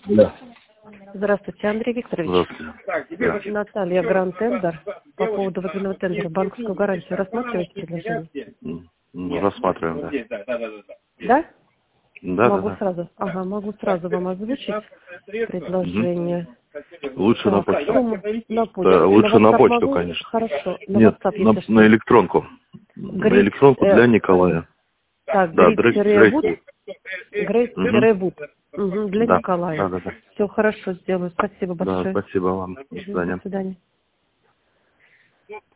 Да. Здравствуйте, Андрей Викторович. Здравствуйте. Да. Наталья Гранд Тендер. По поводу выделенного тендера. Банковскую гарантию рассматриваете предложение? Рассматриваем, да. Да? Да, Могу да, сразу. Ага, могу сразу вам озвучить да. предложение. Лучше на Так, почту. сумма на почту. Да, лучше на WhatsApp почту, могу? конечно. Хорошо. На Нет, WhatsApp, если на что. электронку. На Грейс, электронку для Николая. так, Да, Грейс-Вуд. Грейс. Грейс-Вуд. Для Да, Николая. да, да, да. Все хорошо сделаю. Спасибо Да, большое. спасибо вам. До До свидания. свидания.